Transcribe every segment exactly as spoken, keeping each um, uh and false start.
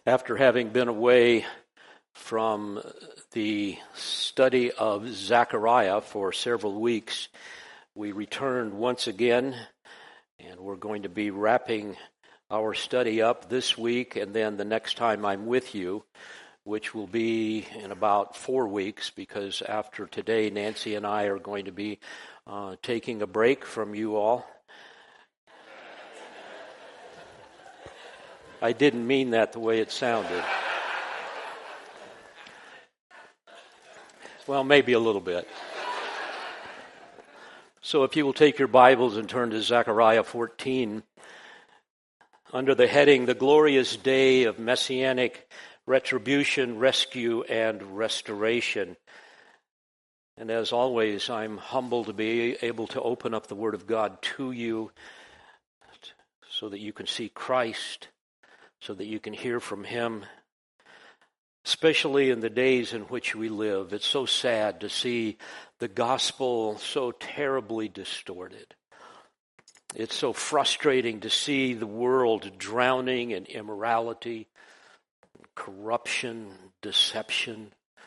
After having been away from the study of Zechariah for several weeks, we returned once again, and we're going to be wrapping our study up this week, and then the next time I'm with you, which will be in about four weeks, because after today, Nancy and I are going to be uh, taking a break from you all. I didn't mean that the way it sounded. Well, maybe a little bit. So if you will take your Bibles and turn to Zechariah fourteen, under the heading, The Glorious Day of Messianic Retribution, Rescue, and Restoration. And as always, I'm humbled to be able to open up the Word of God to you so that you can see Christ, so that you can hear from Him, especially in the days in which we live. It's so sad to see the gospel so terribly distorted. It's so frustrating to see the world drowning in immorality, corruption, deception.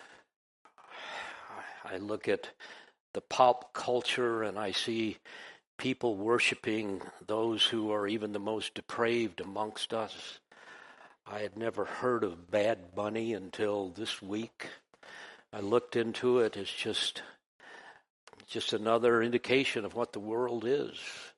I look at the pop culture and I see people worshiping those who are even the most depraved amongst us. I had never heard of Bad Bunny until this week. I looked into it. It's just, just another indication of what the world is.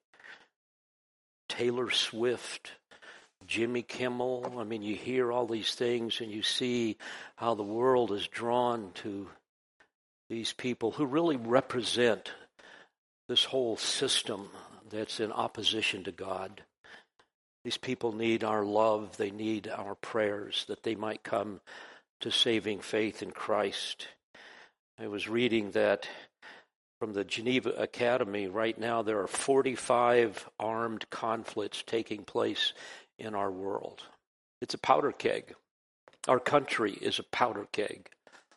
Taylor Swift, Jimmy Kimmel. I mean, you hear all these things and you see how the world is drawn to these people who really represent this whole system that's in opposition to God. These people need our love. They need our prayers that they might come to saving faith in Christ. I was reading that from the Geneva Academy right now there are forty-five armed conflicts taking place in our world. It's a powder keg. Our country is a powder keg.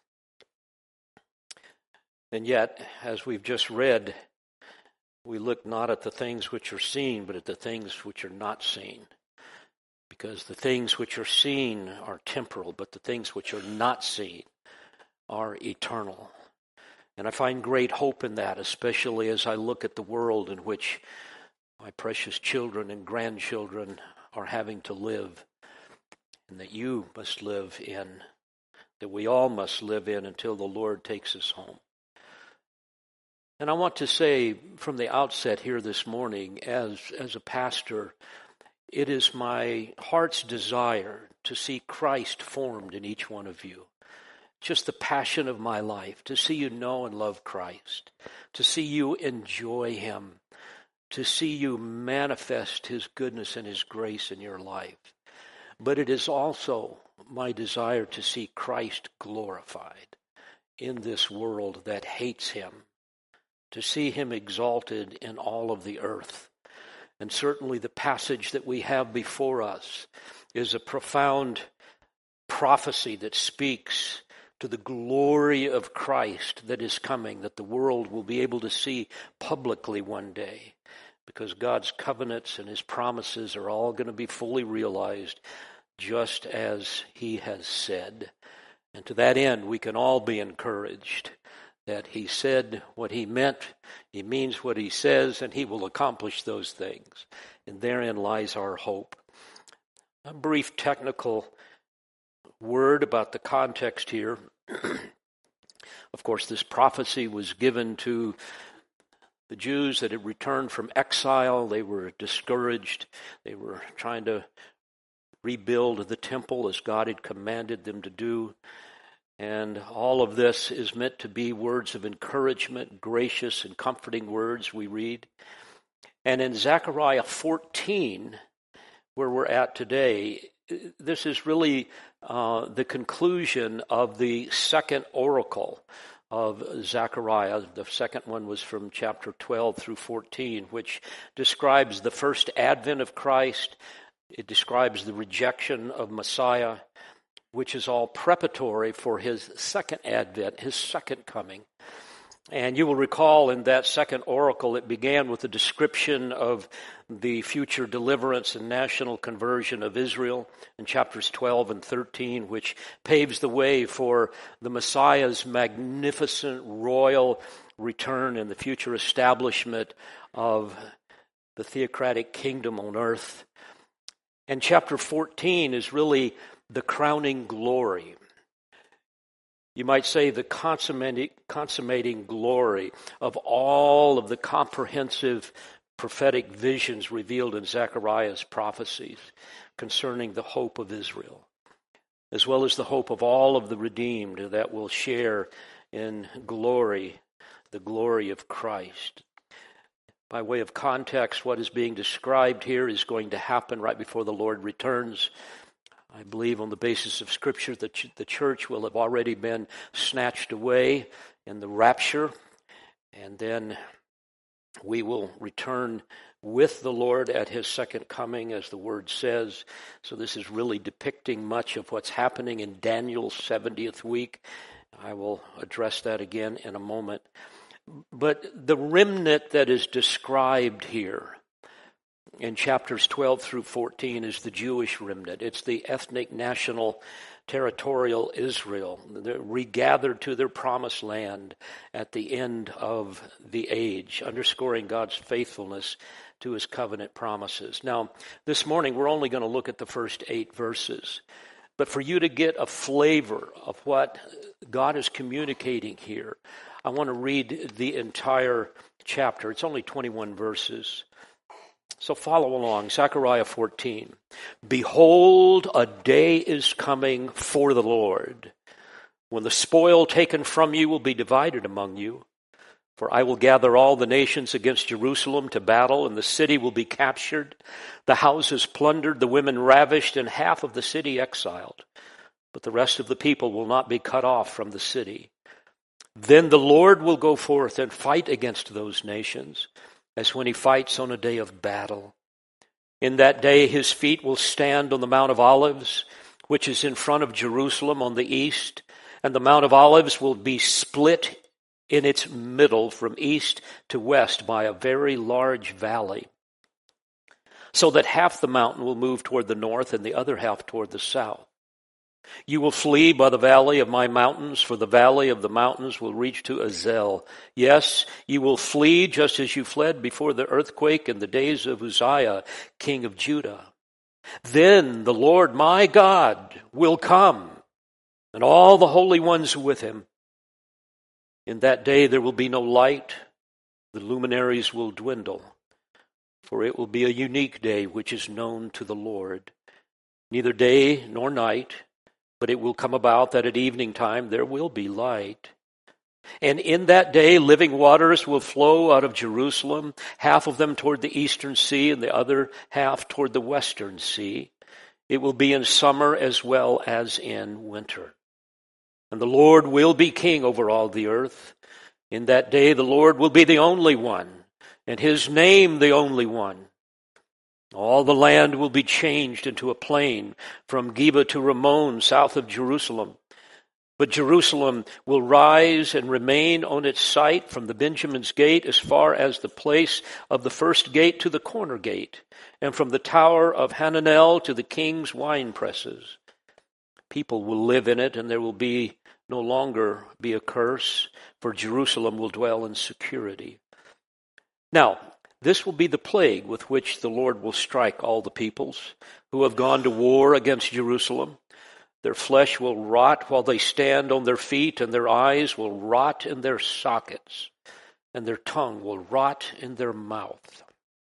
And yet, as we've just read, we look not at the things which are seen, but at the things which are not seen. Because the things which are seen are temporal, but the things which are not seen are eternal. And I find great hope in that, especially as I look at the world in which my precious children and grandchildren are having to live, and that you must live in, that we all must live in until the Lord takes us home. And I want to say from the outset here this morning, as, as a pastor, it is my heart's desire to see Christ formed in each one of you. Just the passion of my life, to see you know and love Christ, to see you enjoy Him, to see you manifest His goodness and His grace in your life. But it is also my desire to see Christ glorified in this world that hates Him, to see Him exalted in all of the earth. And certainly the passage that we have before us is a profound prophecy that speaks to the glory of Christ that is coming, that the world will be able to see publicly one day, because God's covenants and His promises are all going to be fully realized just as He has said. And to that end, we can all be encouraged that He said what He meant, He means what He says, and He will accomplish those things. And therein lies our hope. A brief technical word about the context here. Of course, this prophecy was given to the Jews that had returned from exile. They were discouraged. They were trying to rebuild the temple as God had commanded them to do. And all of this is meant to be words of encouragement, gracious and comforting words we read. And in Zechariah fourteen, where we're at today, this is really uh, the conclusion of the second oracle of Zechariah. The second one was from chapter twelve through fourteen, which describes the first advent of Christ. It describes the rejection of Messiah, which is all preparatory for His second advent, His second coming. And you will recall in that second oracle, it began with a description of the future deliverance and national conversion of Israel in chapters twelve and thirteen, which paves the way for the Messiah's magnificent royal return and the future establishment of the theocratic kingdom on earth. And chapter fourteen is really the crowning glory. You might say the consummating, consummating glory of all of the comprehensive prophetic visions revealed in Zechariah's prophecies concerning the hope of Israel, as well as the hope of all of the redeemed that will share in glory, the glory of Christ. By way of context, what is being described here is going to happen right before the Lord returns. I believe on the basis of Scripture that the church will have already been snatched away in the rapture, and then we will return with the Lord at his second coming, as the word says. So this is really depicting much of what's happening in Daniel's seventieth week. I will address that again in a moment. But the remnant that is described here in chapters twelve through fourteen is the Jewish remnant. It's the ethnic, national, territorial Israel. They're regathered to their promised land at the end of the age, underscoring God's faithfulness to his covenant promises. Now, this morning we're only going to look at the first eight verses. But for you to get a flavor of what God is communicating here, I want to read the entire chapter. It's only twenty-one verses. So follow along. Zechariah fourteen. Behold, a day is coming for the Lord, when the spoil taken from you will be divided among you. For I will gather all the nations against Jerusalem to battle, and the city will be captured, the houses plundered, the women ravished, and half of the city exiled. But the rest of the people will not be cut off from the city. Then the Lord will go forth and fight against those nations, as when he fights on a day of battle. In that day his feet will stand on the Mount of Olives, which is in front of Jerusalem on the east, and the Mount of Olives will be split in its middle from east to west by a very large valley, so that half the mountain will move toward the north and the other half toward the south. You will flee by the valley of my mountains, for the valley of the mountains will reach to Azel. Yes, you will flee just as you fled before the earthquake in the days of Uzziah, king of Judah. Then the Lord my God will come, and all the holy ones with him. In that day there will be no light, the luminaries will dwindle, for it will be a unique day which is known to the Lord. Neither day nor night, but it will come about that at evening time there will be light. And in that day living waters will flow out of Jerusalem, half of them toward the eastern sea and the other half toward the western sea. It will be in summer as well as in winter. And the Lord will be king over all the earth. In that day the Lord will be the only one, and his name the only one. All the land will be changed into a plain from Geba to Ramon, south of Jerusalem. But Jerusalem will rise and remain on its site from the Benjamin's gate as far as the place of the first gate to the corner gate, and from the tower of Hananel to the king's wine presses. People will live in it, and there will be no longer be a curse, for Jerusalem will dwell in security. Now, this will be the plague with which the Lord will strike all the peoples who have gone to war against Jerusalem. Their flesh will rot while they stand on their feet, and their eyes will rot in their sockets, and their tongue will rot in their mouth.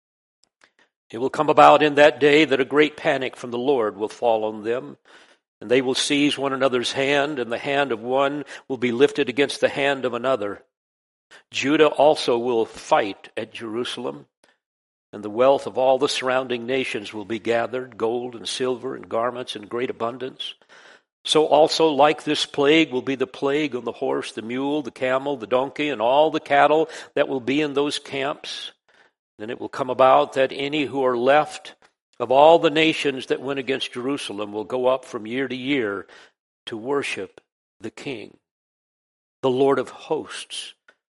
It will come about in that day that a great panic from the Lord will fall on them, and they will seize one another's hand, and the hand of one will be lifted against the hand of another. Judah also will fight at Jerusalem, and the wealth of all the surrounding nations will be gathered, gold and silver and garments in great abundance. So also like this plague will be the plague on the horse, the mule, the camel, the donkey, and all the cattle that will be in those camps. Then it will come about that any who are left of all the nations that went against Jerusalem will go up from year to year to worship the King, the Lord of hosts,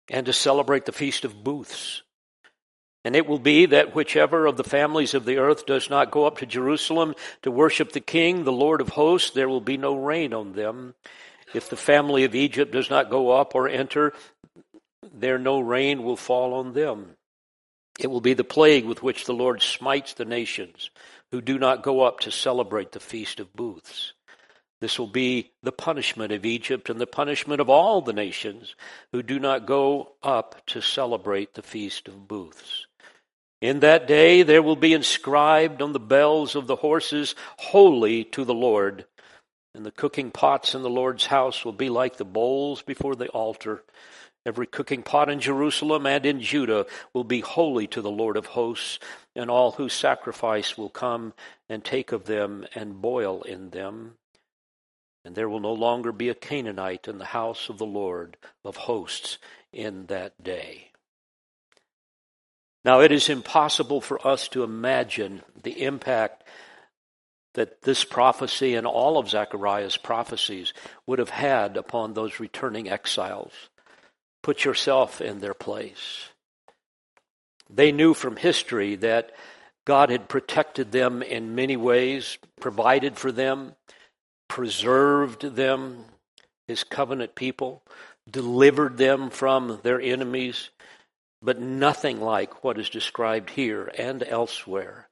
and to celebrate the Feast of Booths. And it will be that whichever of the families of the earth does not go up to Jerusalem to worship the King, the Lord of hosts, there will be no rain on them. If the family of Egypt does not go up or enter, there no rain will fall on them. It will be the plague with which the Lord smites the nations who do not go up to celebrate the Feast of Booths. This will be the punishment of Egypt and the punishment of all the nations who do not go up to celebrate the Feast of Booths. In that day there will be inscribed on the bells of the horses, Holy to the Lord. And the cooking pots in the Lord's house will be like the bowls before the altar. Every cooking pot in Jerusalem and in Judah will be holy to the Lord of hosts, and all who sacrifice will come and take of them and boil in them. And there will no longer be a Canaanite in the house of the Lord of hosts in that day. Now, it is impossible for us to imagine the impact that this prophecy and all of Zechariah's prophecies would have had upon those returning exiles. Put yourself in their place. They knew from history that God had protected them in many ways, provided for them, preserved them, his covenant people, delivered them from their enemies, but nothing like what is described here and elsewhere.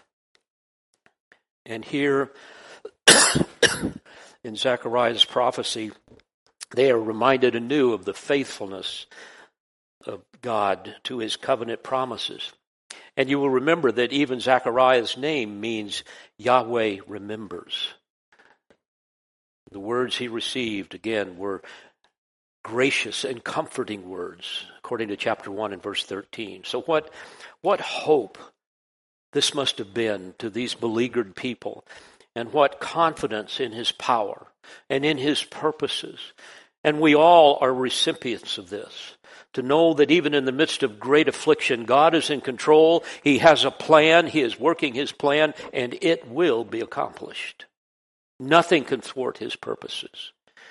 And here in Zechariah's prophecy, they are reminded anew of the faithfulness of God to his covenant promises. And you will remember that even Zechariah's name means Yahweh remembers. The words he received, again, were gracious and comforting words, according to chapter one and verse thirteen. So what, what hope this must have been to these beleaguered people, and what confidence in his power and in his purposes. And we all are recipients of this, to know that even in the midst of great affliction, God is in control, he has a plan, he is working his plan, and it will be accomplished. Nothing can thwart his purposes.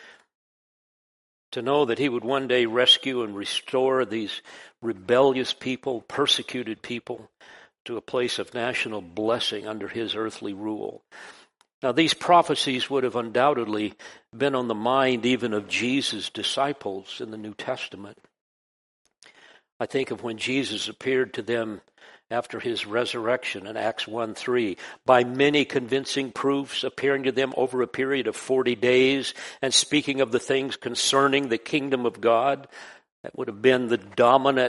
To know that he would one day rescue and restore these rebellious people, persecuted people, to a place of national blessing under his earthly rule. Now, these prophecies would have undoubtedly been on the mind even of Jesus' disciples in the New Testament. I think of when Jesus appeared to them after his resurrection in Acts one three, by many convincing proofs, appearing to them over a period of forty days, and speaking of the things concerning the kingdom of God. That would have been the dominant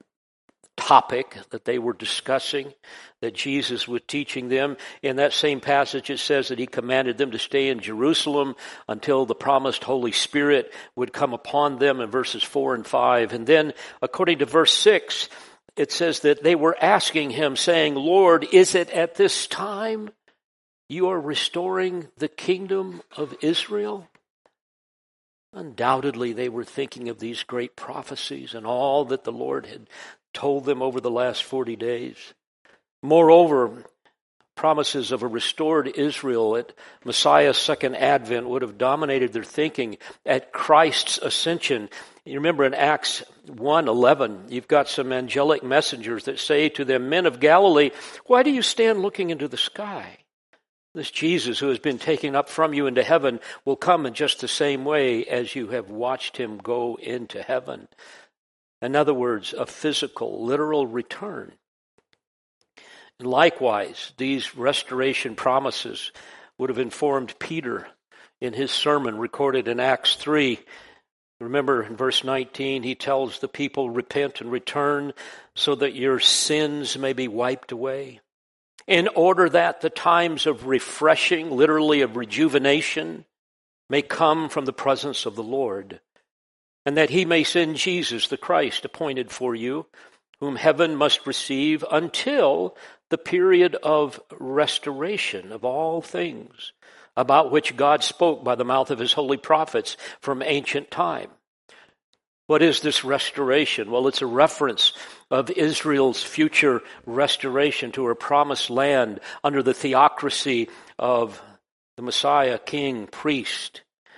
topic that they were discussing, that Jesus was teaching them. In that same passage, it says that he commanded them to stay in Jerusalem until the promised Holy Spirit would come upon them in verses four and five. And then, according to verse six, it says that they were asking him, saying, Lord, is it at this time you are restoring the kingdom of Israel? Undoubtedly, they were thinking of these great prophecies and all that the Lord had told them over the last forty days. Moreover, promises of a restored Israel at Messiah's second advent would have dominated their thinking at Christ's ascension. You remember in Acts one eleven, you've got some angelic messengers that say to them, Men of Galilee, why do you stand looking into the sky? This Jesus who has been taken up from you into heaven will come in just the same way as you have watched him go into heaven. In other words, a physical, literal return. And likewise, these restoration promises would have informed Peter in his sermon recorded in Acts three. Remember in verse nineteen, he tells the people, repent and return so that your sins may be wiped away, in order that the times of refreshing, literally of rejuvenation, may come from the presence of the Lord, and that he may send Jesus, the Christ, appointed for you, whom heaven must receive until the period of restoration of all things, about which God spoke by the mouth of his holy prophets from ancient time. What is this restoration? Well, it's a reference of Israel's future restoration to her promised land under the theocracy of the Messiah, king, priest.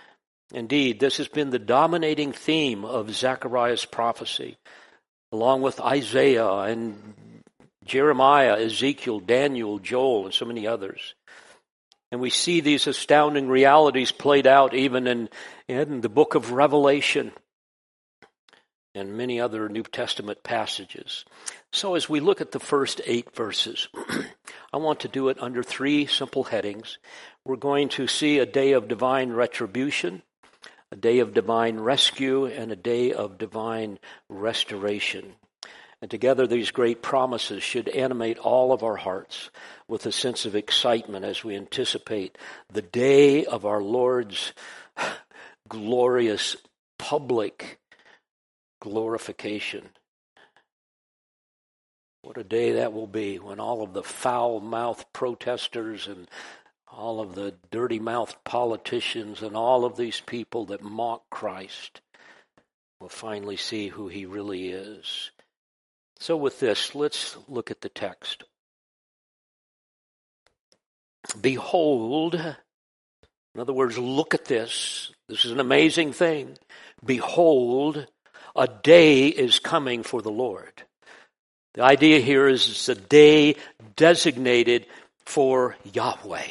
Indeed, this has been the dominating theme of Zechariah's prophecy, along with Isaiah and Jeremiah, Ezekiel, Daniel, Joel, and so many others. And we see these astounding realities played out even in, in the book of Revelation and many other New Testament passages. So as we look at the first eight verses, I want to do it under three simple headings. We're going to see a day of divine retribution, a day of divine rescue, and a day of divine restoration. And together these great promises should animate all of our hearts with a sense of excitement as we anticipate the day of our Lord's glorious public glorification. What a day that will be when all of the foul-mouthed protesters and all of the dirty-mouthed politicians and all of these people that mock Christ will finally see who he really is. So with this, let's look at the text. Behold, in other words, look at this. This is an amazing thing. Behold, a day is coming for the Lord. The idea here is it's a day designated for Yahweh.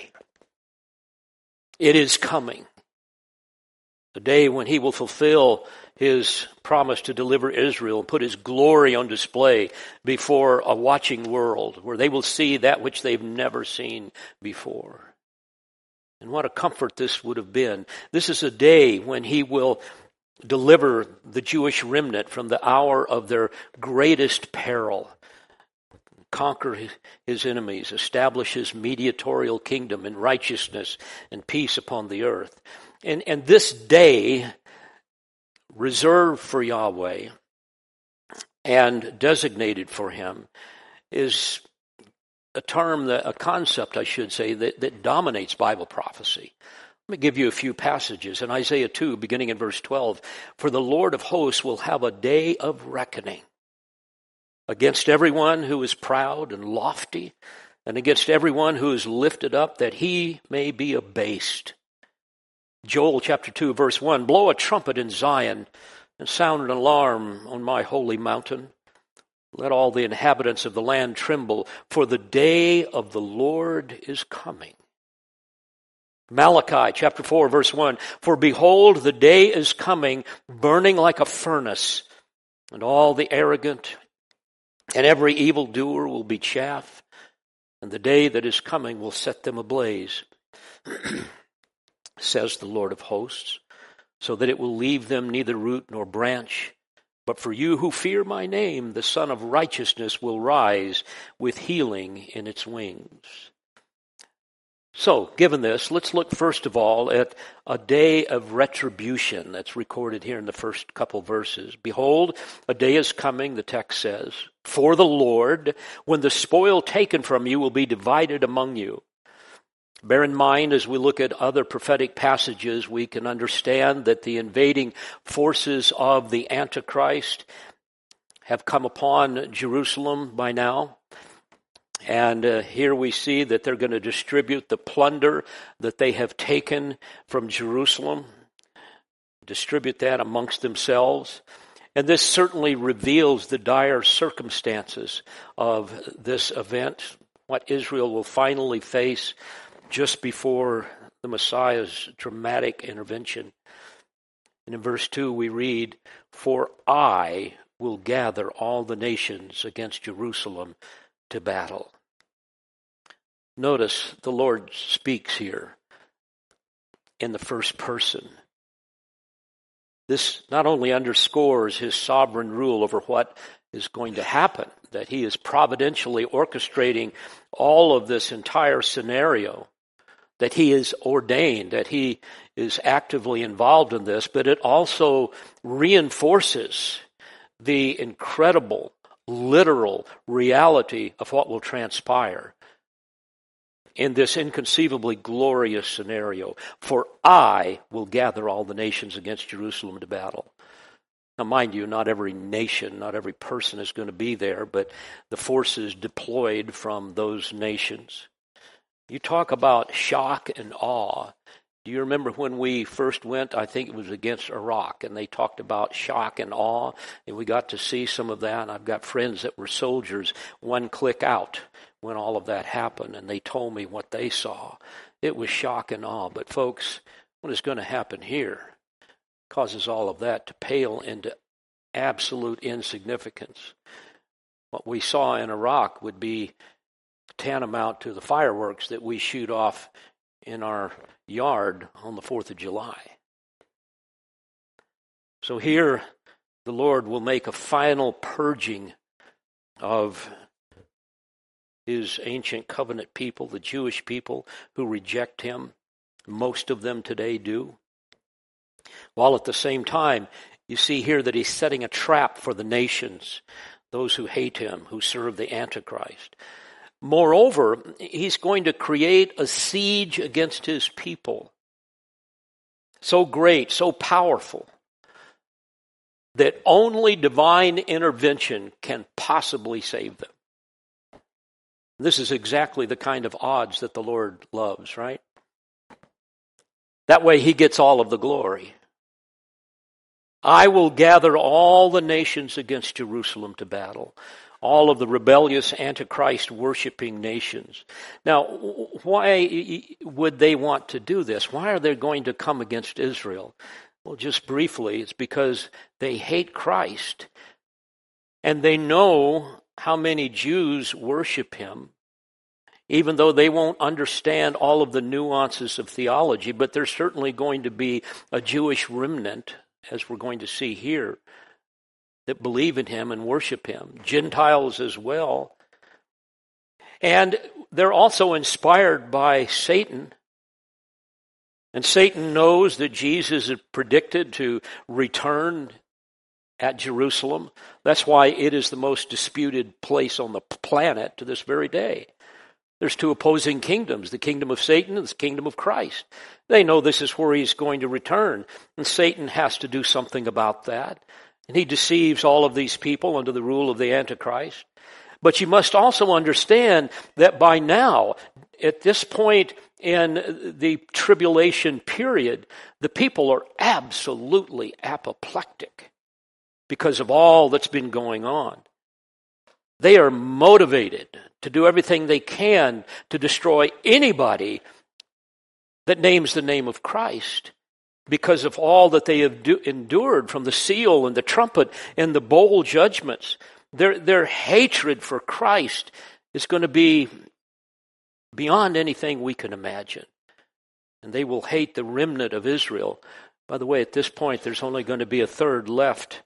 It is coming. The day when he will fulfill his promise to deliver Israel and put his glory on display before a watching world, where they will see that which they've never seen before. And what a comfort this would have been. This is a day when he will deliver the Jewish remnant from the hour of their greatest peril, conquer his enemies, establish his mediatorial kingdom in righteousness and peace upon the earth. And, and this day, reserved for Yahweh and designated for him, is a term, that, a concept, I should say, that, that dominates Bible prophecy. Let me give you a few passages. In Isaiah two, beginning in verse twelve, "For the Lord of hosts will have a day of reckoning against everyone who is proud and lofty, and against everyone who is lifted up, that he may be abased." Joel chapter two, verse one, "Blow a trumpet in Zion, and sound an alarm on my holy mountain. Let all the inhabitants of the land tremble, for the day of the Lord is coming." Malachi chapter four, verse one, "For behold, the day is coming, burning like a furnace, and all the arrogant and every evildoer will be chaff, and the day that is coming will set them ablaze, says the Lord of hosts, so that it will leave them neither root nor branch. But for you who fear my name, the Son of Righteousness will rise with healing in its wings." So, given this, let's look first of all at a day of retribution that's recorded here in the first couple verses. "Behold, a day is coming," the text says, "for the Lord, when the spoil taken from you will be divided among you." Bear in mind, as we look at other prophetic passages, we can understand that the invading forces of the Antichrist have come upon Jerusalem by now. And uh, here we see that they're going to distribute the plunder that they have taken from Jerusalem, distribute that amongst themselves. And this certainly reveals the dire circumstances of this event, what Israel will finally face just before the Messiah's dramatic intervention. And in verse two we read, "For I will gather all the nations against Jerusalem to battle." Notice the Lord speaks here in the first person. This not only underscores his sovereign rule over what is going to happen, that he is providentially orchestrating all of this entire scenario, that he is ordained, that he is actively involved in this, but it also reinforces the incredible, literal reality of what will transpire in this inconceivably glorious scenario. "For I will gather all the nations against Jerusalem to battle." Now, mind you, not every nation, not every person is going to be there, but the forces deployed from those nations. You talk about shock and awe Do you remember when we first went? I think it was against Iraq, and they talked about shock and awe, and we got to see some of that. And I've got friends that were soldiers one click out when all of that happened, and they told me what they saw. It was shock and awe. But folks, what is going to happen here causes all of that to pale into absolute insignificance. What we saw in Iraq would be tantamount to the fireworks that we shoot off in our yard on the fourth of July. So here, the Lord will make a final purging of his ancient covenant people, the Jewish people who reject him. Most of them today do. While at the same time, you see here that he's setting a trap for the nations, those who hate him, who serve the Antichrist. Moreover, he's going to create a siege against his people, so great, so powerful, that only divine intervention can possibly save them. This is exactly the kind of odds that the Lord loves, right? That way he gets all of the glory. I will gather all the nations against Jerusalem to battle, all of the rebellious Antichrist worshiping nations. Now, why would they want to do this? Why are they going to come against Israel? Well, just briefly, it's because they hate Christ, and they know how many Jews worship him, even though they won't understand all of the nuances of theology, but there's certainly going to be a Jewish remnant, as we're going to see here, that believe in him and worship him. Gentiles as well. And they're also inspired by Satan. And Satan knows that Jesus is predicted to return at Jerusalem. That's why it is the most disputed place on the planet to this very day. There's two opposing kingdoms, the kingdom of Satan and the kingdom of Christ. They know this is where he's going to return, and Satan has to do something about that. And he deceives all of these people under the rule of the Antichrist. But you must also understand that by now, at this point in the tribulation period, the people are absolutely apoplectic because of all that's been going on. They are motivated to do everything they can to destroy anybody that names the name of Christ because of all that they have do, endured from the seal and the trumpet and the bowl judgments. Their, their hatred for Christ is going to be beyond anything we can imagine. And they will hate the remnant of Israel. By the way, at this point, there's only going to be a third left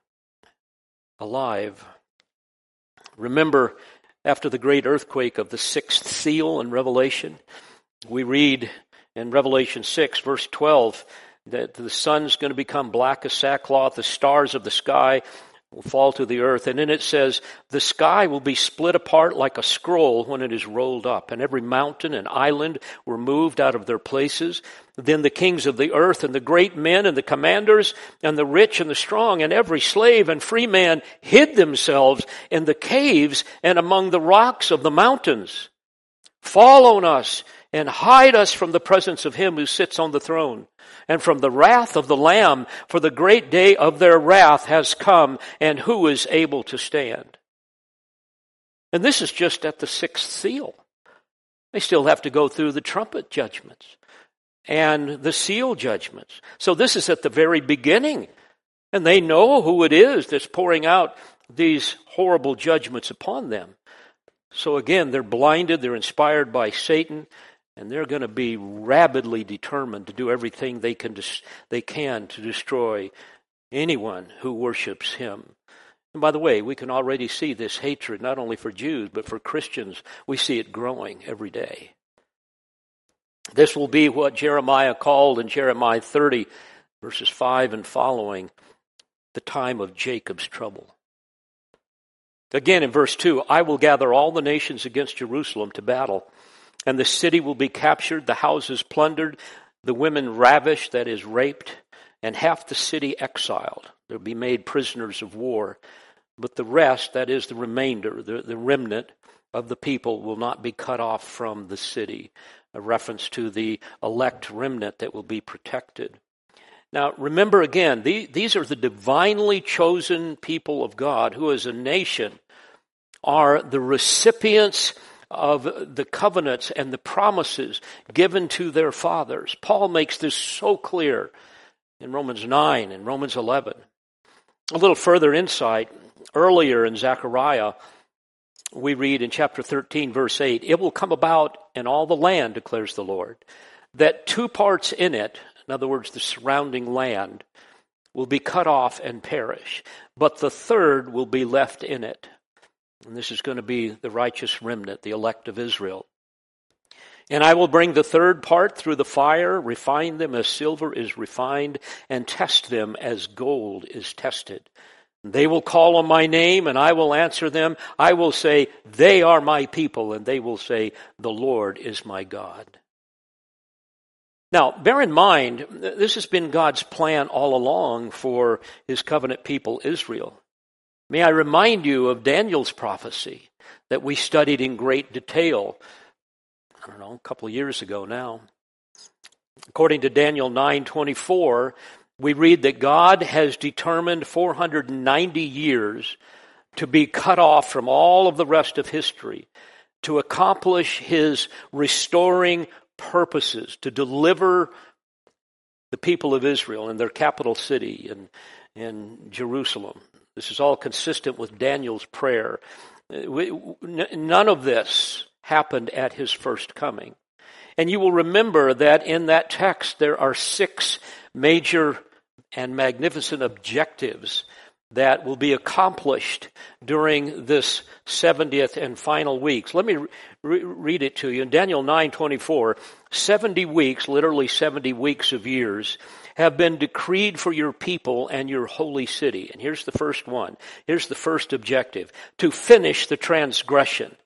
alive. Remember, after the great earthquake of the sixth seal in Revelation, we read in Revelation six, verse twelve, that the sun's going to become black as sackcloth, the stars of the sky will fall to the earth. And then it says, the sky will be split apart like a scroll when it is rolled up, and every mountain and island were moved out of their places. Then the kings of the earth and the great men and the commanders and the rich and the strong and every slave and free man hid themselves in the caves and among the rocks of the mountains. Fall on us and hide us from the presence of him who sits on the throne and from the wrath of the Lamb, for the great day of their wrath has come, and who is able to stand? And this is just at the sixth seal. They still have to go through the trumpet judgments and the seal judgments. So this is at the very beginning. And they know who it is that's pouring out these horrible judgments upon them. So again, they're blinded, they're inspired by Satan, and they're going to be rabidly determined to do everything they can they can to destroy anyone who worships him. And by the way, we can already see this hatred not only for Jews, but for Christians. We see it growing every day. This will be what Jeremiah called in Jeremiah thirty, verses five and following, the time of Jacob's trouble. Again, in verse two, I will gather all the nations against Jerusalem to battle, and the city will be captured, the houses plundered, the women ravished, that is, raped, and half the city exiled. They'll be made prisoners of war. But the rest, that is, the remainder, the, the remnant of the people, will not be cut off from the city. a reference to the elect remnant that will be protected. Now, remember again, the, these are the divinely chosen people of God who as a nation are the recipients of the covenants and the promises given to their fathers. Paul makes this so clear in Romans nine and Romans eleven. A little further insight, earlier in Zechariah, we read in chapter thirteen, verse eight, "It will come about in all the land, declares the Lord, that two parts in it," in other words, the surrounding land, "will be cut off and perish, but the third will be left in it." And this is going to be the righteous remnant, the elect of Israel. "And I will bring the third part through the fire, refine them as silver is refined, and test them as gold is tested. They will call on my name, and I will answer them. I will say, they are my people, and they will say, the Lord is my God." Now, bear in mind, this has been God's plan all along for his covenant people, Israel. May I remind you of Daniel's prophecy that we studied in great detail, I don't know, a couple of years ago now. According to Daniel nine twenty-four, we read that God has determined four hundred ninety years to be cut off from all of the rest of history, to accomplish his restoring purposes, to deliver the people of Israel in their capital city in, in Jerusalem. This is all consistent with Daniel's prayer. None of this happened at his first coming. And you will remember that in that text there are six major and magnificent objectives that will be accomplished during this seventieth and final weeks. Let me re- read it to you. In Daniel nine twenty-four, seventy weeks, literally seventy weeks of years, have been decreed for your people and your holy city. And here's the first one. Here's the first objective: to finish the transgression.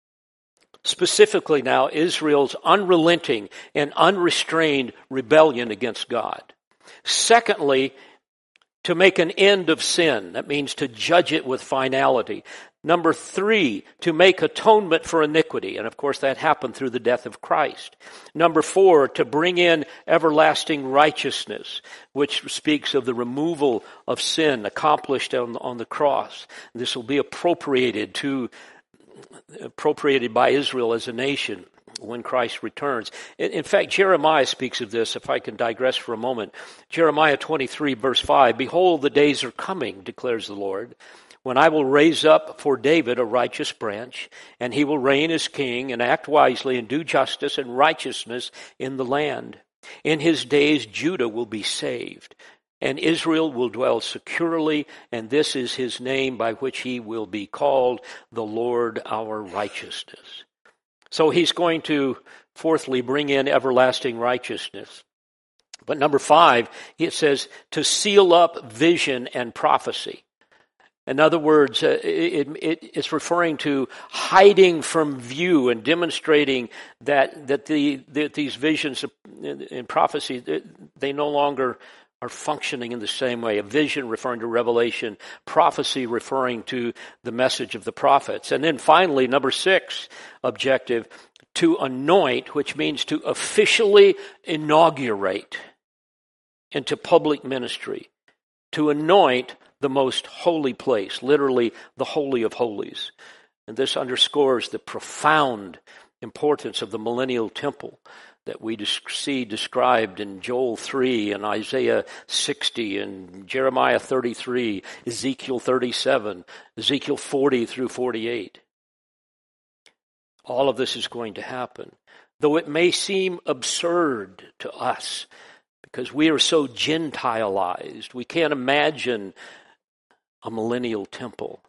Specifically now, Israel's unrelenting and unrestrained rebellion against God. Secondly, to make an end of sin. That means to judge it with finality. Number three, to make atonement for iniquity. And of course that happened through the death of Christ. Number four, to bring in everlasting righteousness, which speaks of the removal of sin accomplished on, on the cross. This will be appropriated to, appropriated by Israel as a nation when Christ returns. In, in fact, Jeremiah speaks of this, if I can digress for a moment. Jeremiah twenty-three, verse five, "Behold, the days are coming, declares the Lord, when I will raise up for David a righteous branch, and he will reign as king, and act wisely, and do justice and righteousness in the land. In his days Judah will be saved, and Israel will dwell securely, and this is his name by which he will be called, the Lord our righteousness." So he's going to, fourthly, bring in everlasting righteousness. But number five, it says to seal up vision and prophecy. In other words, uh, it, it, it's referring to hiding from view and demonstrating that that the that these visions and prophecy, they no longer are functioning in the same way. A vision referring to revelation, prophecy referring to the message of the prophets. And then finally, number six objective, to anoint, which means to officially inaugurate into public ministry, to anoint the most holy place, literally the Holy of Holies. And this underscores the profound importance of the millennial temple that we see described in Joel three and Isaiah sixty and Jeremiah thirty-three, Ezekiel thirty-seven, Ezekiel forty through forty-eight. All of this is going to happen, though it may seem absurd to us because we are so Gentilized. We can't imagine a millennial temple.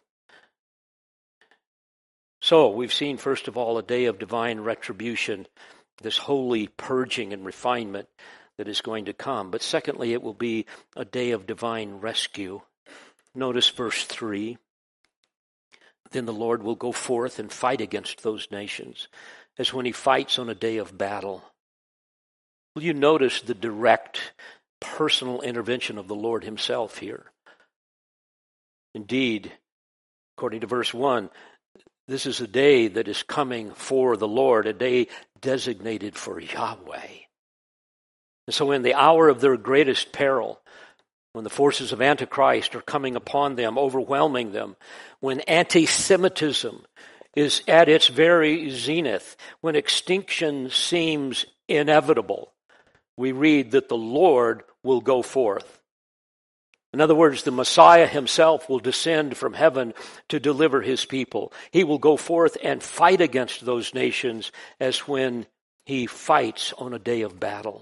So we've seen, first of all, a day of divine retribution, this holy purging and refinement that is going to come. But secondly, it will be a day of divine rescue. Notice verse three. Then the Lord will go forth and fight against those nations, as when he fights on a day of battle. Will you notice the direct personal intervention of the Lord himself here? Indeed, according to verse one, this is a day that is coming for the Lord, a day designated for Yahweh. And so in the hour of their greatest peril, when the forces of Antichrist are coming upon them, overwhelming them, when anti-Semitism is at its very zenith, when extinction seems inevitable, we read that the Lord will go forth. In other words, the Messiah himself will descend from heaven to deliver his people. He will go forth and fight against those nations as when he fights on a day of battle.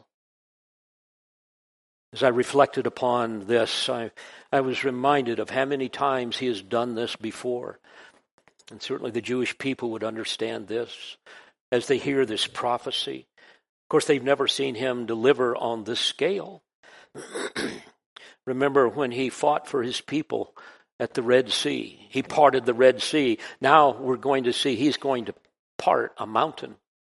As I reflected upon this, I, I was reminded of how many times he has done this before. And certainly the Jewish people would understand this as they hear this prophecy. Of course, they've never seen him deliver on this scale. Remember when he fought for his people at the Red Sea. He parted the Red Sea. Now we're going to see he's going to part a mountain.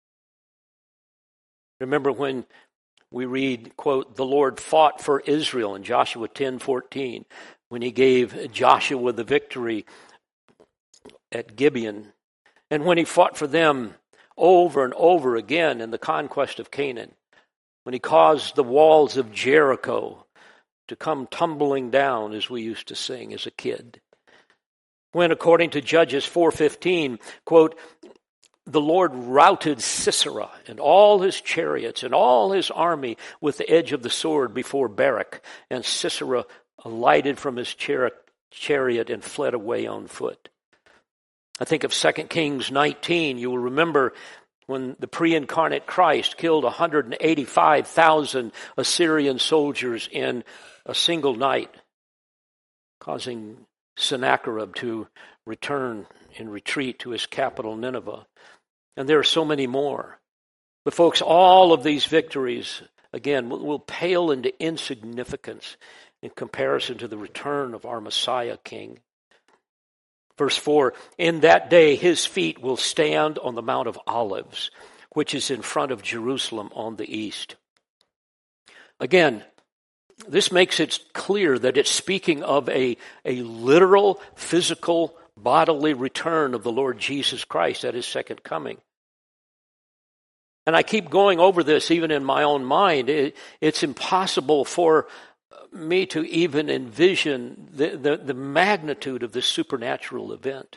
Remember when we read, quote, the Lord fought for Israel in Joshua ten fourteen, when he gave Joshua the victory at Gibeon, and when he fought for them over and over again in the conquest of Canaan, when he caused the walls of Jericho to come tumbling down, as we used to sing as a kid. When, according to Judges four fifteen, quote, the Lord routed Sisera and all his chariots and all his army with the edge of the sword before Barak, and Sisera alighted from his chariot and fled away on foot. I think of Second Kings nineteen. You will remember when the pre-incarnate Christ killed one hundred eighty-five thousand Assyrian soldiers in a single night, causing Sennacherib to return in retreat to his capital Nineveh. And there are so many more. But folks, all of these victories, again, will, will pale into insignificance in comparison to the return of our Messiah King. Verse four, in that day his feet will stand on the Mount of Olives, which is in front of Jerusalem on the east. Again, this makes it clear that it's speaking of a, a literal, physical, bodily return of the Lord Jesus Christ at his second coming. And I keep going over this even in my own mind. It, it's impossible for me to even envision the, the, the magnitude of this supernatural event.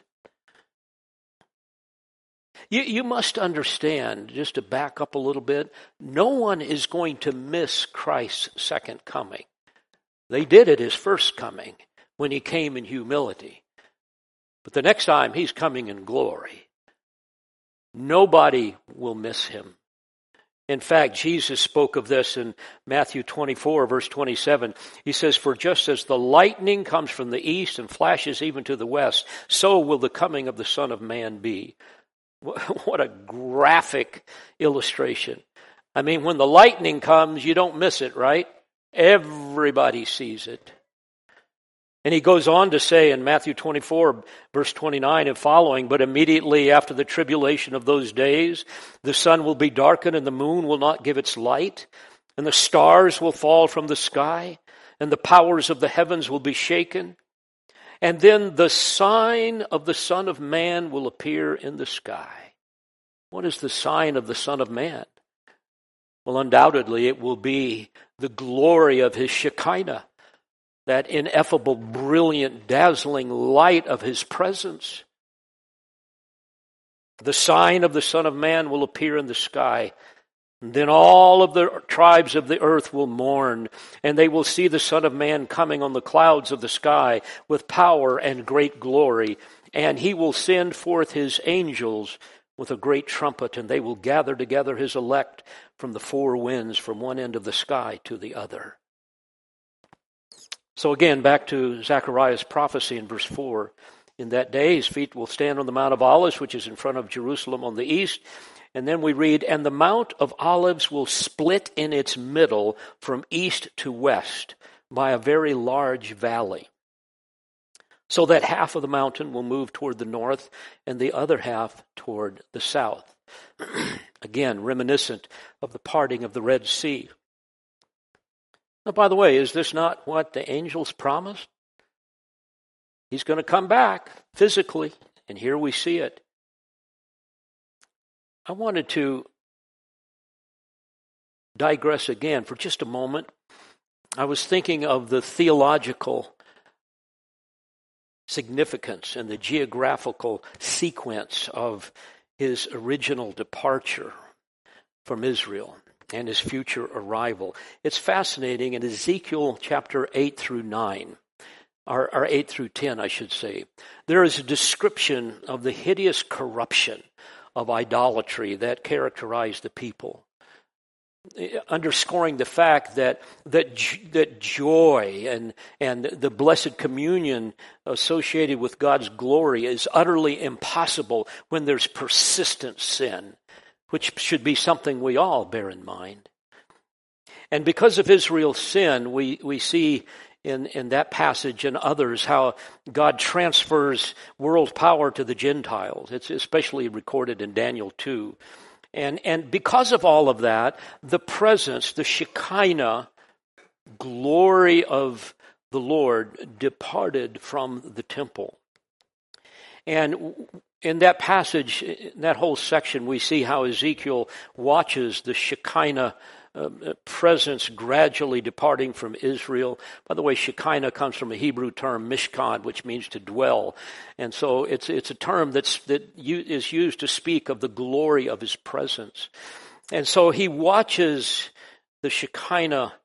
You, you must understand, just to back up a little bit, no one is going to miss Christ's second coming. They did at his first coming when he came in humility. But the next time he's coming in glory. Nobody will miss him. In fact, Jesus spoke of this in Matthew twenty-four, verse twenty-seven. He says, for just as the lightning comes from the east and flashes even to the west, so will the coming of the Son of Man be. What a graphic illustration. I mean, when the lightning comes, you don't miss it, right? Everybody sees it. And he goes on to say in Matthew twenty-four, verse twenty-nine and following, but immediately after the tribulation of those days, the sun will be darkened and the moon will not give its light, and the stars will fall from the sky, and the powers of the heavens will be shaken. And then the sign of the Son of Man will appear in the sky. What is the sign of the Son of Man? Well, undoubtedly it will be the glory of his Shekinah, that ineffable, brilliant, dazzling light of his presence. The sign of the Son of Man will appear in the sky. And then all of the tribes of the earth will mourn, and they will see the Son of Man coming on the clouds of the sky with power and great glory. And he will send forth his angels with a great trumpet, and they will gather together his elect from the four winds, from one end of the sky to the other. So again, back to Zechariah's prophecy in verse four. In that day his feet will stand on the Mount of Olives, which is in front of Jerusalem on the east. And then we read, and the Mount of Olives will split in its middle from east to west by a very large valley, so that half of the mountain will move toward the north and the other half toward the south. Again, reminiscent of the parting of the Red Sea. Now, by the way, is this not what the angels promised? He's going to come back physically, and here we see it. I wanted to digress again for just a moment. I was thinking of the theological significance and the geographical sequence of his original departure from Israel and his future arrival. It's fascinating. In Ezekiel chapter eight through nine, or, or eight through ten, I should say, there is a description of the hideous corruption of idolatry that characterized the people, underscoring the fact that that that joy and and the blessed communion associated with God's glory is utterly impossible when there's persistent sin, which should be something we all bear in mind. And because of Israel's sin, we we see in in that passage and others how God transfers world power to the Gentiles. It's especially recorded in Daniel two. And and because of all of that, the presence, the Shekinah glory of the Lord departed from the temple. And in that passage, in that whole section, we see how Ezekiel watches the Shekinah uh, presence gradually departing from Israel. By the way, Shekinah comes from a Hebrew term, mishkan, which means to dwell. And so it's it's a term that's that is used to speak of the glory of his presence. And so he watches the Shekinah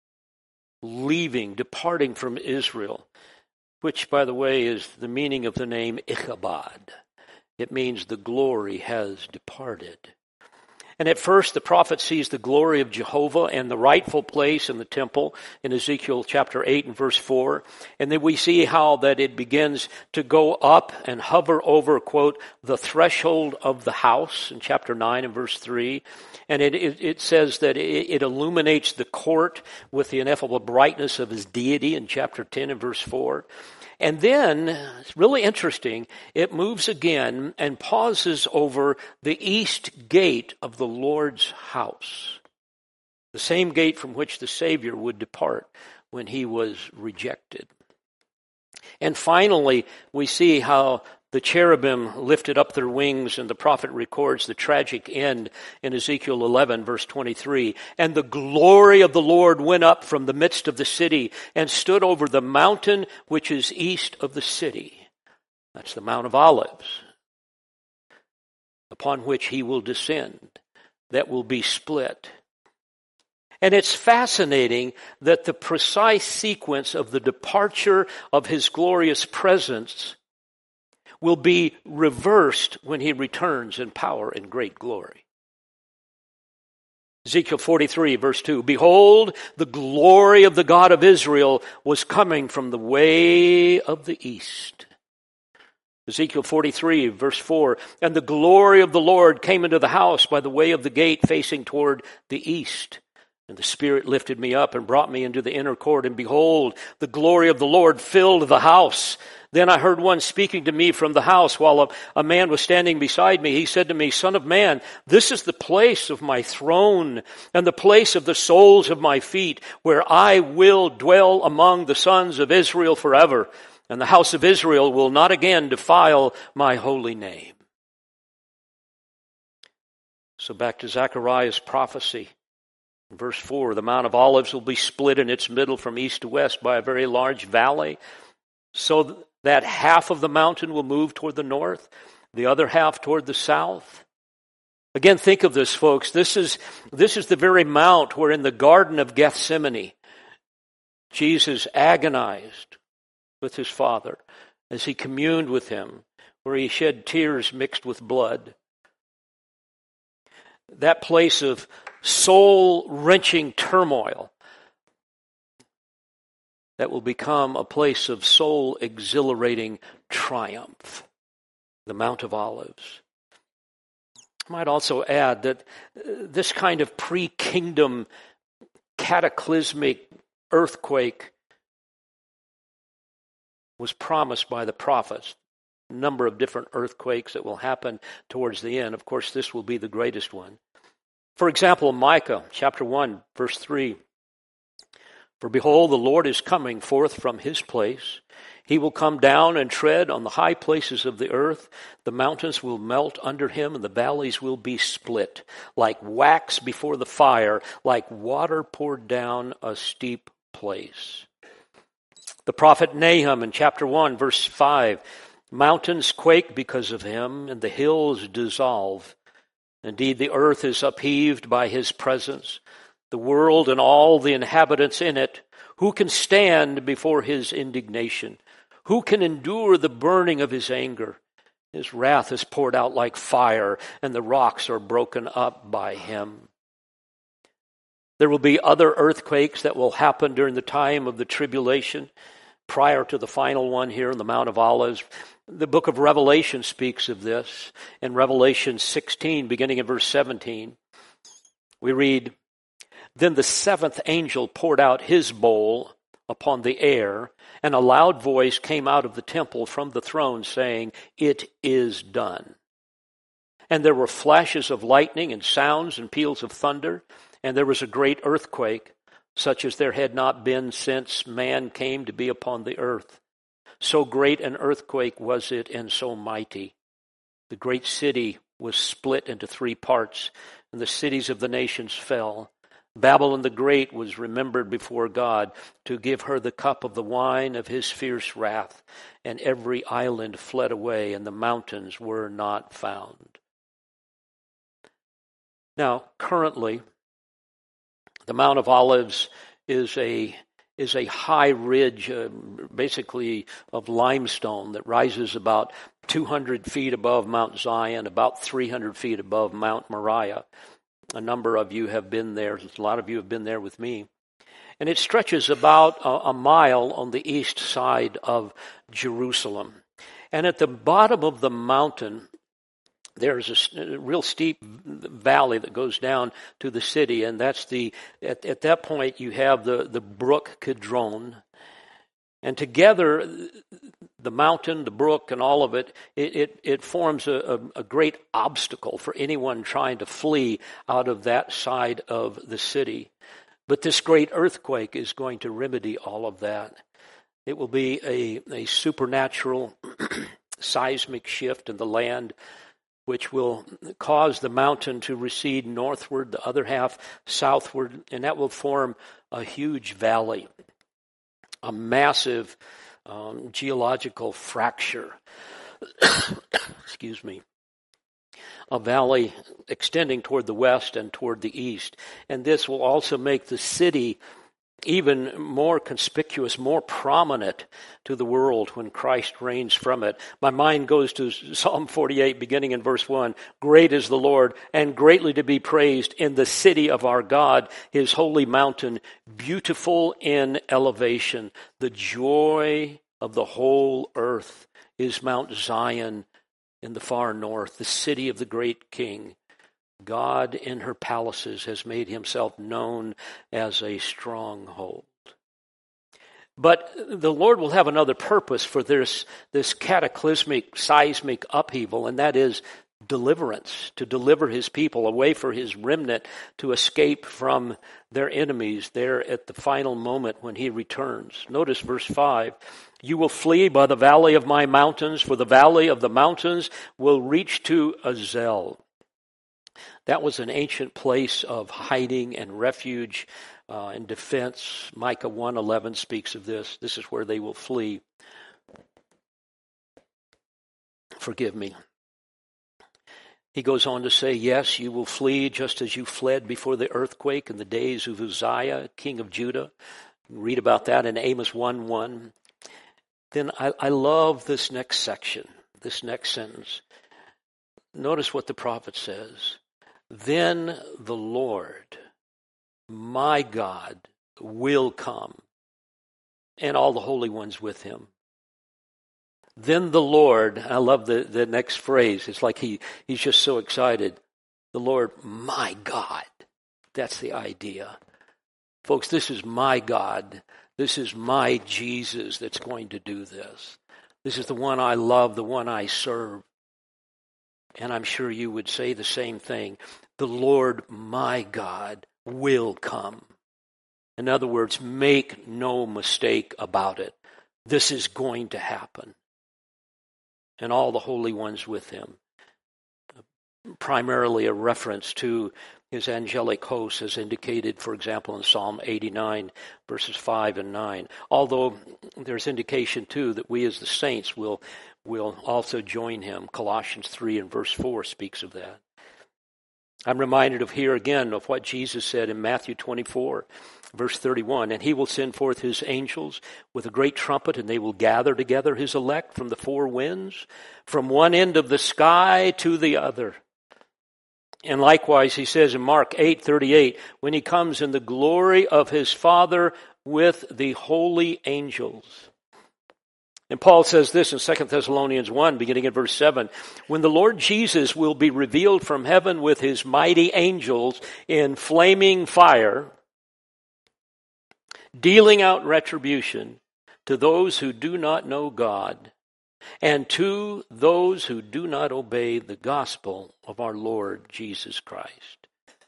leaving, departing from Israel, which, by the way, is the meaning of the name Ichabod. It means the glory has departed. And at first, the prophet sees the glory of Jehovah and the rightful place in the temple in Ezekiel chapter eight and verse four. And then we see how that it begins to go up and hover over, quote, the threshold of the house in chapter nine and verse three. And it, it, it says that it, it illuminates the court with the ineffable brightness of his deity in chapter ten and verse four. And then, it's really interesting, it moves again and pauses over the east gate of the Lord's house, the same gate from which the Savior would depart when he was rejected. And finally, we see how the cherubim lifted up their wings, and the prophet records the tragic end in Ezekiel eleven, verse twenty-three. And the glory of the Lord went up from the midst of the city and stood over the mountain which is east of the city. That's the Mount of Olives, upon which he will descend, that will be split. And it's fascinating that the precise sequence of the departure of his glorious presence will be reversed when he returns in power and great glory. Ezekiel forty-three, verse two, behold, the glory of the God of Israel was coming from the way of the east. Ezekiel forty-three, verse four, and the glory of the Lord came into the house by the way of the gate facing toward the east. And the Spirit lifted me up and brought me into the inner court, and behold, the glory of the Lord filled the house. Then I heard one speaking to me from the house while a, a man was standing beside me. He said to me, Son of man, this is the place of my throne and the place of the soles of my feet, where I will dwell among the sons of Israel forever. And the house of Israel will not again defile my holy name. So back to Zechariah's prophecy. Verse four, the Mount of Olives will be split in its middle from east to west by a very large valley, so that half of the mountain will move toward the north, the other half toward the south. Again, think of this, folks. This is, this is the very mount where in the Garden of Gethsemane, Jesus agonized with his Father as he communed with him, where he shed tears mixed with blood. That place of soul-wrenching turmoil that will become a place of soul-exhilarating triumph, the Mount of Olives. I might also add that this kind of pre-kingdom cataclysmic earthquake was promised by the prophets. A number of different earthquakes that will happen towards the end. Of course, this will be the greatest one. For example, Micah chapter one, verse three. For behold, the Lord is coming forth from his place. He will come down and tread on the high places of the earth. The mountains will melt under him, and the valleys will be split, like wax before the fire, like water poured down a steep place. The prophet Nahum in chapter one, verse five, mountains quake because of him, and the hills dissolve. Indeed, the earth is upheaved by his presence, the world and all the inhabitants in it. Who can stand before his indignation? Who can endure the burning of his anger? His wrath is poured out like fire, and the rocks are broken up by him. There will be other earthquakes that will happen during the time of the tribulation, prior to the final one here on the Mount of Olives. The book of Revelation speaks of this. In Revelation sixteen, beginning in verse seventeen, we read, Then the seventh angel poured out his bowl upon the air, and a loud voice came out of the temple from the throne, saying, It is done. And there were flashes of lightning and sounds and peals of thunder, and there was a great earthquake, such as there had not been since man came to be upon the earth. So great an earthquake was it, and so mighty. The great city was split into three parts, and the cities of the nations fell. Babylon the Great was remembered before God to give her the cup of the wine of his fierce wrath, and every island fled away, and the mountains were not found. Now, currently, the Mount of Olives is a is a high ridge, uh, basically of limestone that rises about two hundred feet above Mount Zion, about three hundred feet above Mount Moriah. A number of you have been there. A lot of you have been there with me. And it stretches about a, a mile on the east side of Jerusalem. And at the bottom of the mountain, there's a real steep valley that goes down to the city. And that's the, at, at that point, you have the, the brook Kidron. And together, the mountain, the brook, and all of it, it, it, it forms a, a, a great obstacle for anyone trying to flee out of that side of the city. But this great earthquake is going to remedy all of that. It will be a, a supernatural seismic shift in the land, which will cause the mountain to recede northward, the other half southward, and that will form a huge valley. A massive um, geological fracture, excuse me, a valley extending toward the west and toward the east. And this will also make the city even more conspicuous, more prominent to the world when Christ reigns from it. My mind goes to Psalm forty-eight, beginning in verse one. Great is the Lord, and greatly to be praised in the city of our God, his holy mountain, beautiful in elevation. The joy of the whole earth is Mount Zion in the far north, the city of the great King. God in her palaces has made himself known as a stronghold. But the Lord will have another purpose for this, this cataclysmic, seismic upheaval, and that is deliverance, to deliver his people, a way for his remnant to escape from their enemies there at the final moment when he returns. Notice verse five. You will flee by the valley of my mountains, for the valley of the mountains will reach to Azel. That was an ancient place of hiding and refuge uh, and defense. Micah one eleven speaks of this. This is where they will flee. Forgive me. He goes on to say, yes, you will flee just as you fled before the earthquake in the days of Uzziah, king of Judah. Read about that in Amos one one. Then I, I love this next section, this next sentence. Notice what the prophet says. Then the Lord, my God, will come, and all the holy ones with him. Then the Lord, I love the, the next phrase. It's like he, he's just so excited. The Lord, my God. That's the idea. Folks, this is my God. This is my Jesus that's going to do this. This is the one I love, the one I serve. And I'm sure you would say the same thing. The Lord, my God, will come. In other words, make no mistake about it. This is going to happen. And all the holy ones with him. Primarily a reference to his angelic hosts as indicated, for example, in Psalm eighty-nine, verses five and nine. Although there's indication, too, that we as the saints will, will also join him. Colossians three and verse four speaks of that. I'm reminded of here again of what Jesus said in Matthew twenty-four, verse thirty-one. And he will send forth his angels with a great trumpet, and they will gather together his elect from the four winds, from one end of the sky to the other. And likewise, he says in Mark eight thirty-eight, when he comes in the glory of his Father with the holy angels. And Paul says this in Second Thessalonians one, beginning at verse seven, when the Lord Jesus will be revealed from heaven with his mighty angels in flaming fire, dealing out retribution to those who do not know God, and to those who do not obey the gospel of our Lord Jesus Christ.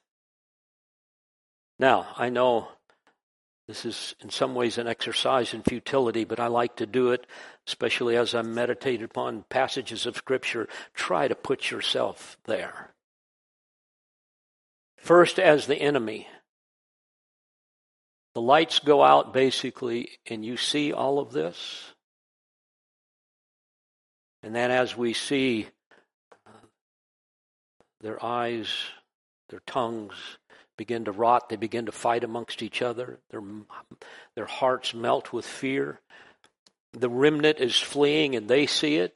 Now, I know this is in some ways an exercise in futility, but I like to do it, especially as I meditate upon passages of Scripture. Try to put yourself there. First, as the enemy. The lights go out, basically, and you see all of this. And then as we see their eyes, their tongues begin to rot, they begin to fight amongst each other. Their, their hearts melt with fear. The remnant is fleeing and they see it.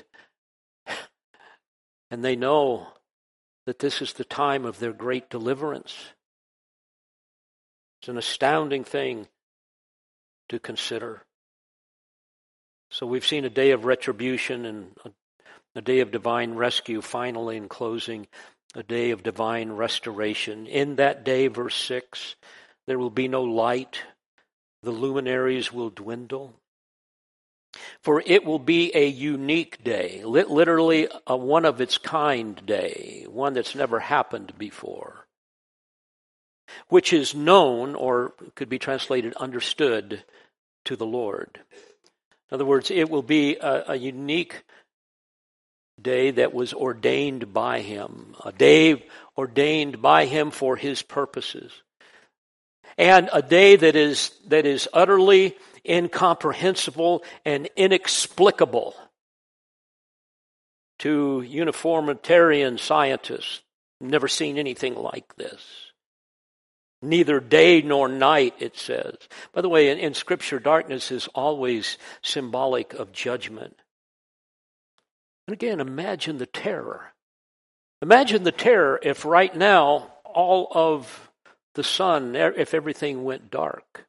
And they know that this is the time of their great deliverance. It's an astounding thing to consider. So we've seen a day of retribution and a, a day of divine rescue, finally in closing, a day of divine restoration. In that day, verse six, there will be no light. The luminaries will dwindle. For it will be a unique day, literally a one of its kind day, one that's never happened before, which is known, or could be translated understood, to the Lord. In other words, it will be a, a unique day that was ordained by him, a day ordained by him for his purposes, and a day that is that is utterly incomprehensible and inexplicable to uniformitarian scientists. Never seen anything like this. Neither day nor night, it says. By the way, in, in Scripture, darkness is always symbolic of judgment. And again, imagine the terror. Imagine the terror if right now all of the sun, if everything went dark.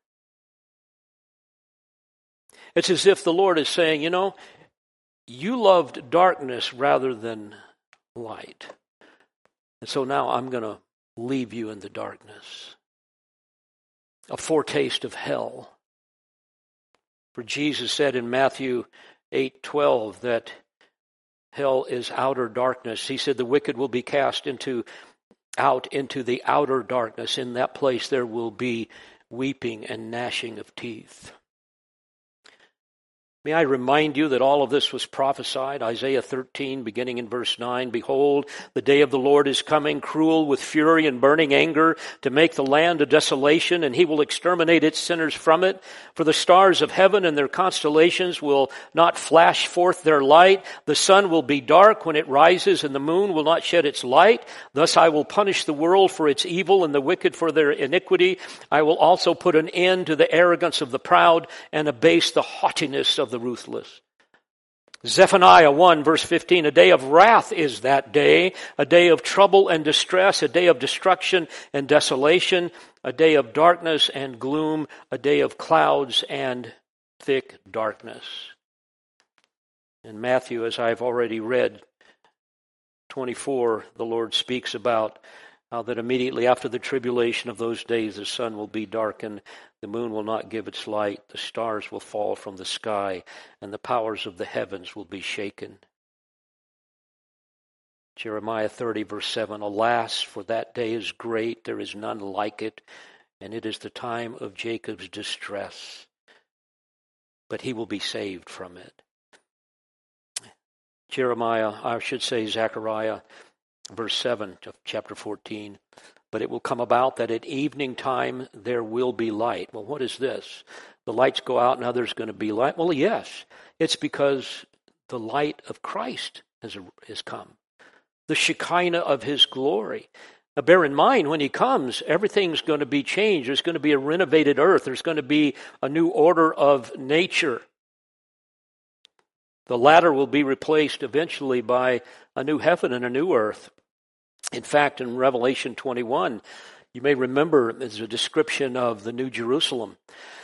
It's as if the Lord is saying, you know, you loved darkness rather than light. And so now I'm going to leave you in the darkness. A foretaste of hell. For Jesus said in Matthew eight twelve that hell is outer darkness. He said the wicked will be cast into out into the outer darkness. In that place there will be weeping and gnashing of teeth. May I remind you that all of this was prophesied. Isaiah thirteen, beginning in verse nine, behold, the day of the Lord is coming, cruel with fury and burning anger, to make the land a desolation, and he will exterminate its sinners from it. For the stars of heaven and their constellations will not flash forth their light. The sun will be dark when it rises, and the moon will not shed its light. Thus I will punish the world for its evil and the wicked for their iniquity. I will also put an end to the arrogance of the proud and abase the haughtiness of the ruthless. Zephaniah one verse fifteen, a day of wrath is that day, a day of trouble and distress, a day of destruction and desolation, a day of darkness and gloom, a day of clouds and thick darkness. In Matthew, as I've already read, twenty-four, the Lord speaks about how that immediately after the tribulation of those days the sun will be darkened, the moon will not give its light, the stars will fall from the sky, and the powers of the heavens will be shaken. Jeremiah thirty verse seven, alas, for that day is great, there is none like it. and it is the time of Jacob's distress, but he will be saved from it. Jeremiah, I should say Zechariah, verse seven of chapter fourteen. But it will come about that at evening time there will be light. Well, what is this? The lights go out and now there's going to be light? Well, yes. It's because the light of Christ has, has come. The Shekinah of his glory. Now bear in mind, when he comes, everything's going to be changed. There's going to be a renovated earth. There's going to be a new order of nature. The latter will be replaced eventually by a new heaven and a new earth. In fact, in Revelation twenty-one, you may remember there's a description of the New Jerusalem.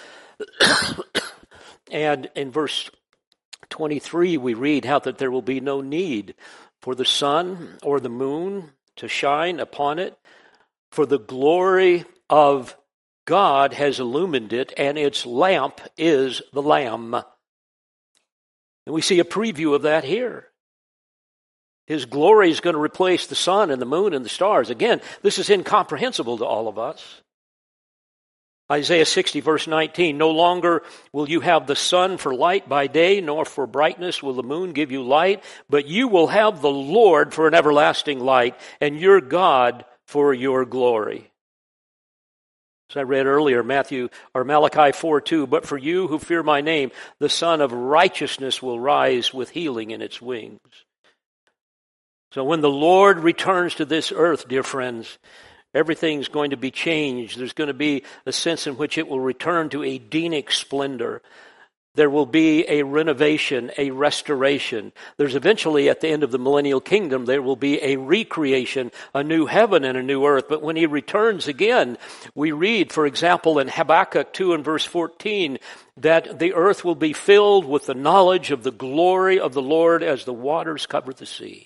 And in verse twenty-three, we read how that there will be no need for the sun or the moon to shine upon it, for the glory of God has illumined it, and its lamp is the Lamb. And we see a preview of that here. His glory is going to replace the sun and the moon and the stars. Again, this is incomprehensible to all of us. Isaiah sixty, verse nineteen, no longer will you have the sun for light by day, nor for brightness will the moon give you light, but you will have the Lord for an everlasting light, and your God for your glory. As I read earlier, Matthew or Malachi four two, but for you who fear my name, the Son of Righteousness will rise with healing in its wings. So when the Lord returns to this earth, dear friends, everything's going to be changed. There's going to be a sense in which it will return to Edenic splendor. There will be a renovation, a restoration. There's eventually, at the end of the millennial kingdom, there will be a recreation, a new heaven and a new earth. But when he returns again, we read, for example, in Habakkuk two and verse fourteen, that the earth will be filled with the knowledge of the glory of the Lord as the waters cover the sea.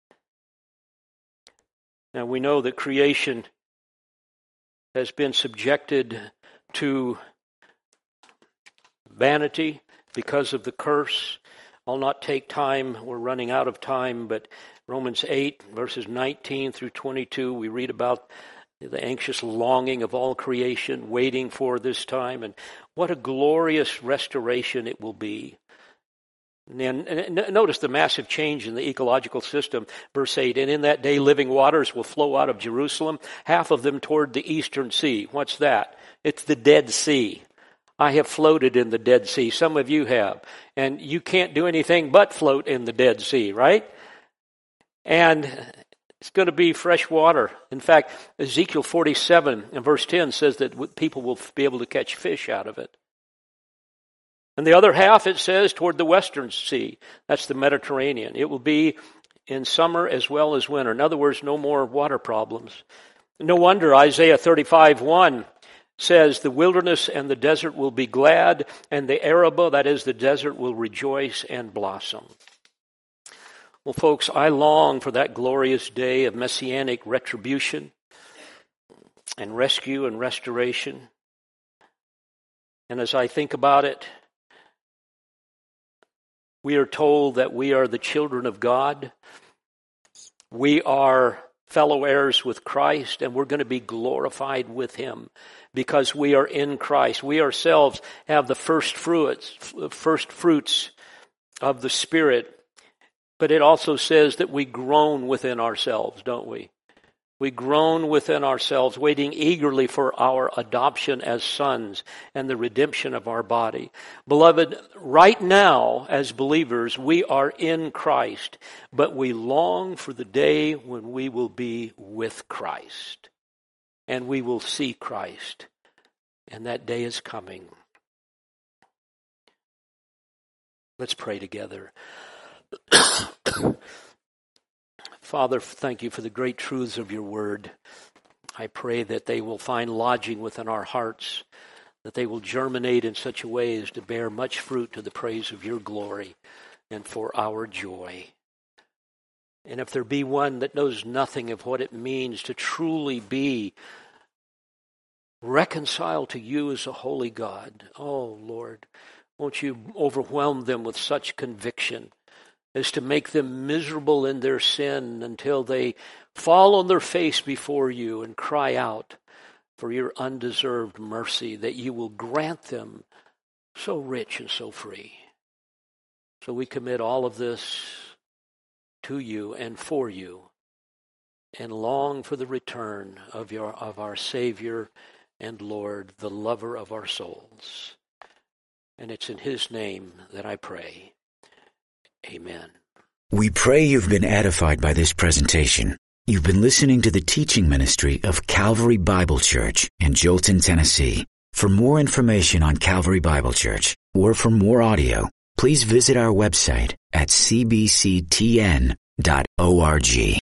Now we know that creation has been subjected to vanity because of the curse. I'll not take time, we're running out of time, but Romans eight, verses nineteen through twenty-two, we read about the anxious longing of all creation, waiting for this time, and what a glorious restoration it will be. And, and notice the massive change in the ecological system. Verse eight, and in that day living waters will flow out of Jerusalem, half of them toward the eastern sea. What's that? It's the Dead Sea. I have floated in the Dead Sea. Some of you have. And you can't do anything but float in the Dead Sea, right? And it's going to be fresh water. In fact, Ezekiel forty-seven and verse ten says that people will be able to catch fish out of it. And the other half, it says, toward the western sea. That's the Mediterranean. It will be in summer as well as winter. In other words, no more water problems. No wonder Isaiah thirty-five one says, the wilderness and the desert will be glad, and the Arabah, that is the desert, will rejoice and blossom. Well, folks, I long for that glorious day of messianic retribution and rescue and restoration. And as I think about it, we are told that we are the children of God. We are fellow heirs with Christ, and we're going to be glorified with him because we are in Christ. We ourselves have the first fruits, first fruits of the Spirit, but it also says that we groan within ourselves, don't we? We groan within ourselves, waiting eagerly for our adoption as sons and the redemption of our body. Beloved, right now, as believers, we are in Christ, but we long for the day when we will be with Christ, and we will see Christ, and that day is coming. Let's pray together. Father, thank you for the great truths of your word. I pray that they will find lodging within our hearts, that they will germinate in such a way as to bear much fruit to the praise of your glory and for our joy. And if there be one that knows nothing of what it means to truly be reconciled to you as a holy God, oh Lord, won't you overwhelm them with such conviction as to make them miserable in their sin until they fall on their face before you and cry out for your undeserved mercy, that you will grant them so rich and so free. So we commit all of this to you and for you, and long for the return of your of our Savior and Lord, the lover of our souls. And it's in his name that I pray. Amen. We pray you've been edified by this presentation. You've been listening to the teaching ministry of Calvary Bible Church in Jolton, Tennessee. For more information on Calvary Bible Church, or for more audio, please visit our website at c b c t n dot org.